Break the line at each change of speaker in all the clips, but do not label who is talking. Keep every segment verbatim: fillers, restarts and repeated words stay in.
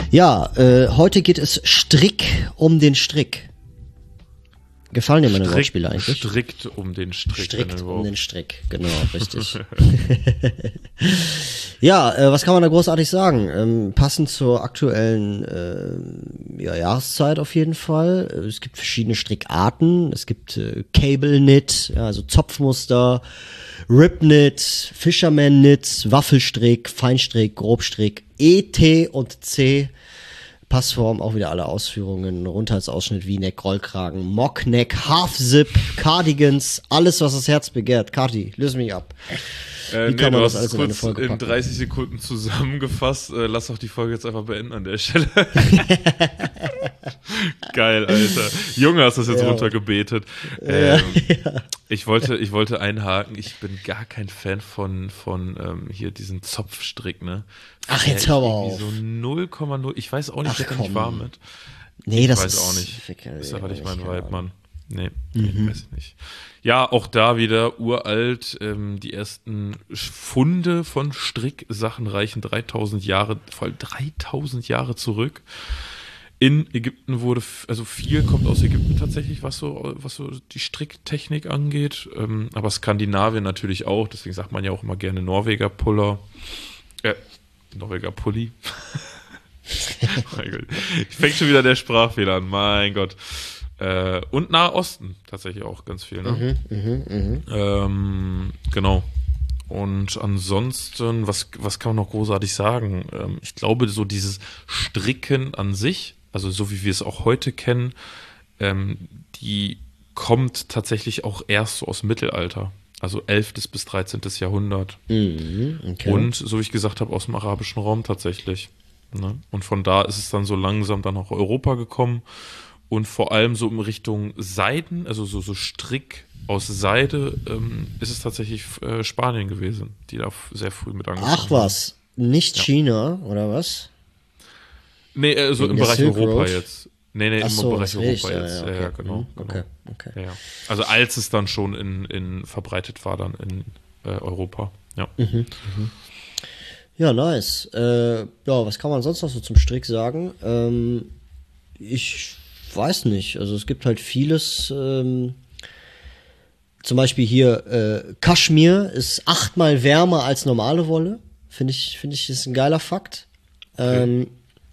Ja, äh, heute geht es Strick um den Strick. Gefallen dir meine
Strick,
Wortspiele eigentlich?
Strickt um den Strick.
Strickt um den Strick, genau, richtig. Ja, äh, was kann man da großartig sagen? Ähm, passend zur aktuellen äh, ja, Jahreszeit auf jeden Fall. Es gibt verschiedene Strickarten. Es gibt äh, Cable Knit, ja, also Zopfmuster, Rib Knit, Fisherman Knit, Waffelstrick, Feinstrick, Grobstrick, E, T und C. Passform, auch wieder alle Ausführungen, runter als Ausschnitt, V-Neck, Rollkragen, Mockneck, Half-Zip, Cardigans, alles, was das Herz begehrt. Kati, löse mich ab.
Äh, nee, du hast es kurz in, in dreißig Sekunden zusammengefasst. Äh, lass doch die Folge jetzt einfach beenden an der Stelle. Geil, Alter. Junge, hast du das jetzt ja. runtergebetet. Ähm, ja, ja. Ich wollte, ich wollte einhaken. Ich bin gar kein Fan von, von ähm, hier diesen Zopfstrick, ne?
Ach, jetzt hör mal auf.
So null Komma null. Ich weiß auch nicht, wer da nicht warm mit.
Nee, das
ich weiß
ist
auch nicht. Das ist einfach nicht mein Vibe, Mann. Nee,
mhm.
weiß ich nicht. Ja, auch da wieder uralt. Ähm, die ersten Funde von Stricksachen reichen dreitausend Jahre, vor allem dreitausend Jahre zurück. In Ägypten wurde, also viel kommt aus Ägypten tatsächlich, was so, was so die Stricktechnik angeht. Ähm, aber Skandinavien natürlich auch. Deswegen sagt man ja auch immer gerne Norweger Puller. Äh, Norweger Pulli. Mein Gott. Ich fängt schon wieder der Sprachfehler an. Mein Gott. Äh, und Nahe Osten tatsächlich auch ganz viel, ne?
Mhm, mh, mh.
Ähm, genau. Und ansonsten, was, was kann man noch großartig sagen? Ähm, ich glaube, so dieses Stricken an sich, also so wie wir es auch heute kennen, ähm, die kommt tatsächlich auch erst so aus dem Mittelalter. Also elftes bis dreizehntes Jahrhundert.
Mhm, okay.
Und, so wie ich gesagt habe, aus dem arabischen Raum tatsächlich. Ne? Und von da ist es dann so langsam dann nach Europa gekommen. Und vor allem so in Richtung Seiden, also so, so Strick aus Seide, ähm, ist es tatsächlich äh, Spanien gewesen, die da f- sehr früh mit angefangen haben.
Ach was, nicht
Ja.
China, oder was?
Nee, äh, so
Wegen
im
der
Bereich
Silk
Europa
Road?
jetzt. Nee, nee,
Ach
im
so,
Bereich
das
Europa
Licht, ja,
jetzt.
ja,
Ja,
okay.
ja, genau.
Mhm,
genau.
okay, okay.
Ja, ja. Also als es dann schon in, in verbreitet war dann in äh, Europa. Ja.
Mhm, mhm. Ja, nice. Äh, ja, was kann man sonst noch so zum Strick sagen? Ähm, ich weiß nicht. Also es gibt halt vieles. Ähm, zum Beispiel hier äh, Kaschmir ist achtmal wärmer als normale Wolle. Finde ich, finde ich, ist ein geiler Fakt.
Okay.
Ähm,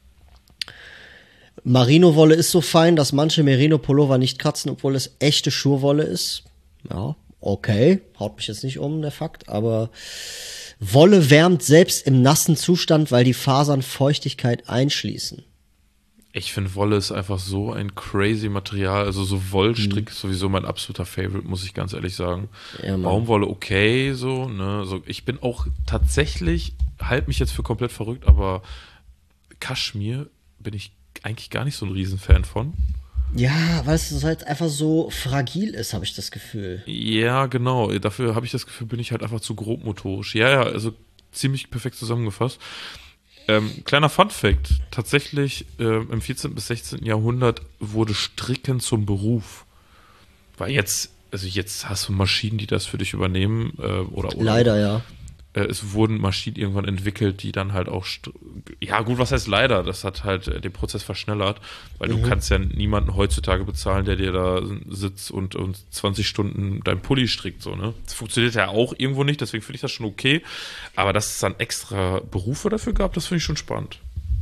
Merino-Wolle ist so fein, dass manche Merino-Pullover nicht kratzen, obwohl es echte Schurwolle ist. Ja, okay. Haut mich jetzt nicht um, der Fakt. Aber Wolle wärmt selbst im nassen Zustand, weil die Fasern Feuchtigkeit einschließen.
Ich finde, Wolle ist einfach so ein crazy Material. Also so Wollstrick ist sowieso mein absoluter Favorite, muss ich ganz ehrlich sagen.
Ja, Mann.
Baumwolle okay, so, ne. Also ich bin auch tatsächlich, halt mich jetzt für komplett verrückt, aber Kaschmir bin ich eigentlich gar nicht so ein Riesenfan von.
Ja, weil es halt einfach so fragil ist, habe ich das Gefühl.
Ja, genau. Dafür habe ich das Gefühl, bin ich halt einfach zu grobmotorisch. Ja, ja, also ziemlich perfekt zusammengefasst. Ähm, kleiner Fun-Fact: Tatsächlich äh, im vierzehnten bis sechzehnten Jahrhundert wurde Stricken zum Beruf. Weil jetzt, also jetzt hast du Maschinen, die das für dich übernehmen. Äh, oder, oder
Leider, ja.
äh, es wurden Maschinen irgendwann entwickelt, die dann halt auch, st- ja gut, was heißt leider? Das hat halt äh, den Prozess verschnellert, weil
Mhm.
du kannst ja niemanden heutzutage bezahlen, der dir da sitzt und, und zwanzig Stunden dein Pulli strickt, so, ne? Das funktioniert ja auch irgendwo nicht, deswegen finde ich das schon okay, aber dass es dann extra Berufe dafür gab, das finde ich schon spannend.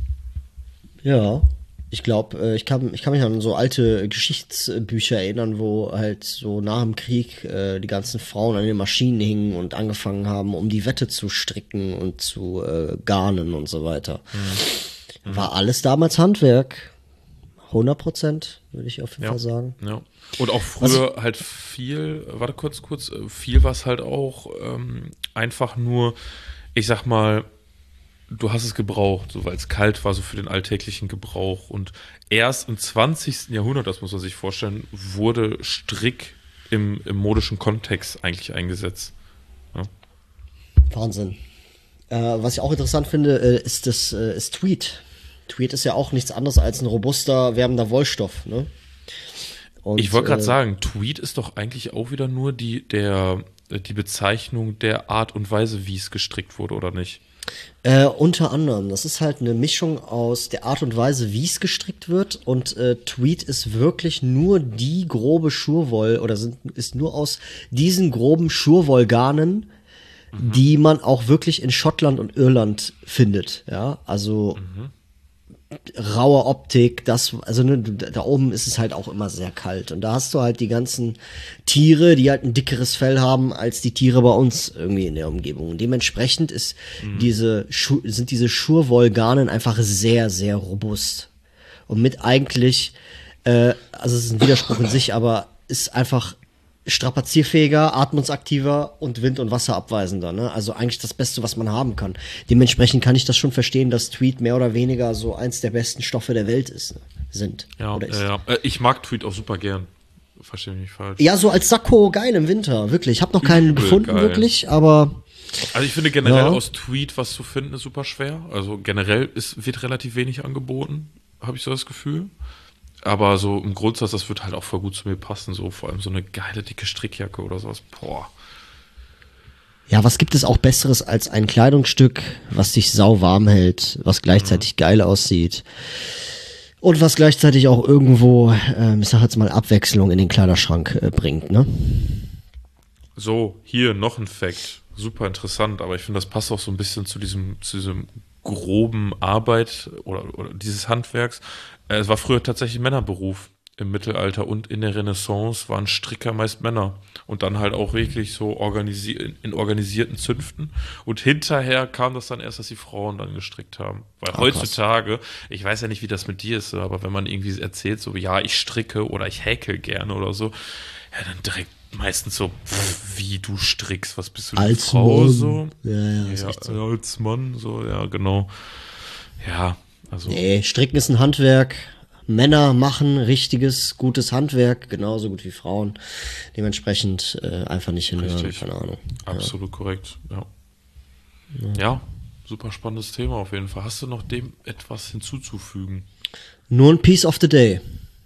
Ja. Ich glaube, ich kann, ich kann mich an so alte Geschichtsbücher erinnern, wo halt so nach dem Krieg äh, die ganzen Frauen an den Maschinen hingen und angefangen haben, um die Wette zu stricken und zu äh, garnen und so weiter.
Mhm.
War alles damals Handwerk. hundert Prozent, würde ich auf jeden
Ja.
Fall sagen.
Ja. Und auch früher halt viel, warte kurz, kurz, äh, viel war es halt auch ähm, einfach nur, ich sag mal, du hast es gebraucht, so, weil es kalt war, so für den alltäglichen Gebrauch. Und erst im zwanzigsten Jahrhundert, das muss man sich vorstellen, wurde Strick im, im modischen Kontext eigentlich eingesetzt. Ja.
Wahnsinn. Äh, was ich auch interessant finde, äh, ist das äh, ist Tweed. Tweed ist ja auch nichts anderes als ein robuster, wärmender Wollstoff, ne? Und,
Ich wollte gerade
äh,
sagen, Tweed ist doch eigentlich auch wieder nur die, der, die Bezeichnung der Art und Weise, wie es gestrickt wurde, oder nicht?
Äh, unter anderem, das ist halt eine Mischung aus der Art und Weise, wie es gestrickt wird, und äh, Tweed ist wirklich nur die grobe Schurwoll oder sind, ist nur aus diesen groben Schurwollgarnen, mhm. die man auch wirklich in Schottland und Irland findet, ja, also mhm. raue Optik, das, also ne, da oben ist es halt auch immer sehr kalt und da hast du halt die ganzen Tiere, die halt ein dickeres Fell haben als die Tiere bei uns irgendwie in der Umgebung. Und dementsprechend ist mhm. diese Schu- sind diese Schurwollgarnen einfach sehr, sehr robust und mit eigentlich, äh, also es ist ein Widerspruch in sich, aber ist einfach strapazierfähiger, atmungsaktiver und wind- und wasserabweisender, ne? Also eigentlich das Beste, was man haben kann. Dementsprechend kann ich das schon verstehen, dass Tweed mehr oder weniger so eins der besten Stoffe der Welt ist, ne? sind.
Ja,
oder ist.
ja, ja. Ich mag Tweed auch super gern. Verstehe mich nicht falsch.
Ja, so als Sakko geil im Winter, wirklich. Ich habe noch keinen Übel gefunden, geil. wirklich, aber
also ich finde generell
ja.
aus Tweed was zu finden ist super schwer. Also generell ist, wird relativ wenig angeboten, habe ich so das Gefühl. Aber so im Grundsatz, das wird halt auch voll gut zu mir passen. So vor allem so eine geile, dicke Strickjacke oder sowas. Boah.
Ja, was gibt es auch Besseres als ein Kleidungsstück, was dich sau warm hält, was gleichzeitig mhm. geil aussieht und was gleichzeitig auch irgendwo, äh, ich sag jetzt mal, Abwechslung in den Kleiderschrank äh, bringt, ne?
So, hier noch ein Fact. Super interessant, aber ich finde, das passt auch so ein bisschen zu diesem, zu diesem groben Arbeit oder, oder dieses Handwerks. Es war früher tatsächlich ein Männerberuf im Mittelalter und in der Renaissance waren Stricker meist Männer und dann halt auch wirklich so organisi- in organisierten Zünften und hinterher kam das dann erst, dass die Frauen dann gestrickt haben. Weil oh, heutzutage, krass. Ich weiß ja nicht, wie das mit dir ist, aber wenn man irgendwie erzählt, so ja, ich stricke oder ich häkel gerne oder so, ja, dann direkt meistens so, pff, wie du strickst, was bist du als die Frau Mann. So? Ja, ja, ja, so. Als Mann, so, ja, genau. Ja, also.
Nee, Stricken ist ein Handwerk. Männer machen richtiges, gutes Handwerk, genauso gut wie Frauen. Dementsprechend äh, einfach nicht hinhören, richtig. Keine Ahnung.
Absolut ja. korrekt, ja. ja. Ja, super spannendes Thema auf jeden Fall. Hast du noch dem etwas hinzuzufügen?
Nur ein Piece of the Day.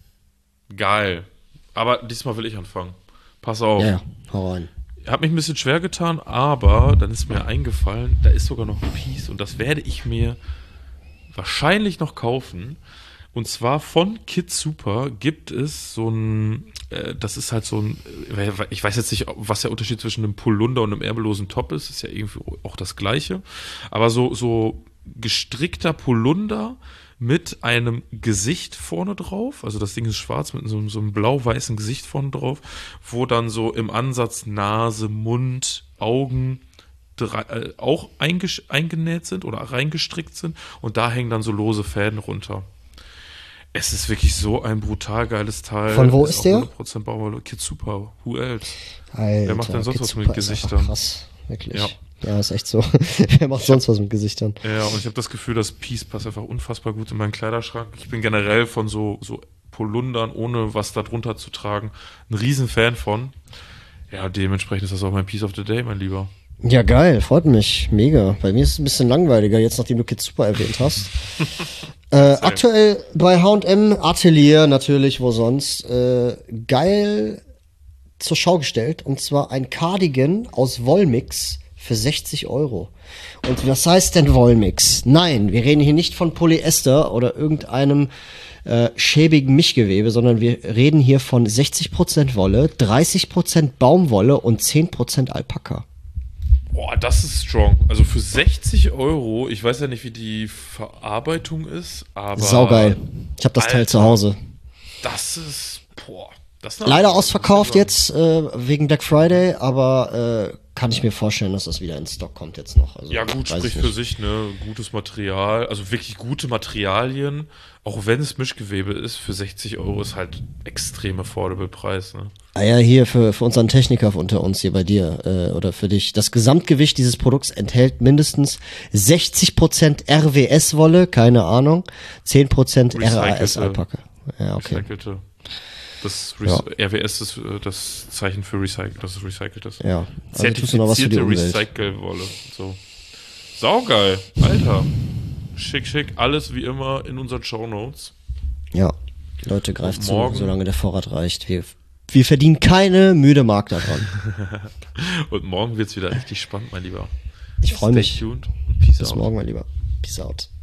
Geil. Aber diesmal will ich anfangen. Pass auf.
Ja, ja. Hau rein.
Hat mich ein bisschen schwer getan, aber dann ist mir eingefallen, da ist sogar noch ein Piece und das werde ich mir wahrscheinlich noch kaufen. Und zwar von Kid Super gibt es so ein, äh, das ist halt so ein, äh, ich weiß jetzt nicht, was der Unterschied zwischen einem Pullunder und einem ärmellosen Top ist, ist ja irgendwie auch das Gleiche. Aber so, so gestrickter Pullunder mit einem Gesicht vorne drauf, also das Ding ist schwarz mit so, so einem blau-weißen Gesicht vorne drauf, wo dann so im Ansatz Nase, Mund, Augen drei, äh, auch eingesch- eingenäht sind oder reingestrickt sind und da hängen dann so lose Fäden runter. Es ist wirklich so ein brutal geiles Teil.
Von wo ist, ist der?
hundert Prozent Baumwolle. Kid Super. Who else?
Alter,
wer macht denn sonst
Kid
was
Super
mit Gesichtern?
Krass, wirklich.
Ja.
ja, ist echt so. Wer macht sonst was mit Gesichtern?
Ja, und ich habe das Gefühl, das Piece passt einfach unfassbar gut in meinen Kleiderschrank. Ich bin generell von so, so Polundern, ohne was da drunter zu tragen, ein riesen Fan von. Ja, dementsprechend ist das auch mein Piece of the Day, mein Lieber.
Ja, geil, freut mich, mega. Bei mir ist es ein bisschen langweiliger, jetzt nachdem du Kid Super erwähnt hast. äh, aktuell bei H und M Atelier natürlich, wo sonst, äh, geil zur Schau gestellt. Und zwar ein Cardigan aus Wollmix für sechzig Euro. Und was heißt denn Wollmix? Nein, wir reden hier nicht von Polyester oder irgendeinem äh, schäbigen Mischgewebe, sondern wir reden hier von sechzig Prozent Wolle, dreißig Prozent Baumwolle und zehn Prozent Alpaka.
Boah, das ist strong. Also für sechzig Euro, ich weiß ja nicht, wie die Verarbeitung ist, aber...
Saugeil. Ich habe das Alter, Teil zu Hause.
Das ist... Boah. Das ist
leider ausverkauft jetzt, äh, wegen Black Friday, aber äh, kann ich mir vorstellen, dass das wieder in Stock kommt jetzt noch. Also,
ja gut, spricht für sich, ne, gutes Material, also wirklich gute Materialien, auch wenn es Mischgewebe ist, für sechzig Euro ist halt extrem affordable Preis, ne.
Ah ja, hier für, für unseren Techniker unter uns hier bei dir äh, oder für dich. Das Gesamtgewicht dieses Produkts enthält mindestens sechzig Prozent R W S-Wolle, keine Ahnung, zehn Prozent R A S-Alpaka. Ja, okay.
Recycelte. Das Re- ja. R W S ist das Zeichen für Recycle, das ist recyceltes.
Ja,
also zertifizierte Recycle-Wolle. So. Saugeil, Alter. Schick, schick, alles wie immer in unseren Shownotes.
Ja, Leute, greift zu, solange der Vorrat reicht. Wir, wir verdienen keine müde Mark daran.
Und morgen wird's wieder richtig spannend, mein Lieber.
Ich freue mich.
Stay tuned und peace
Bis
out.
morgen, mein Lieber. Peace out.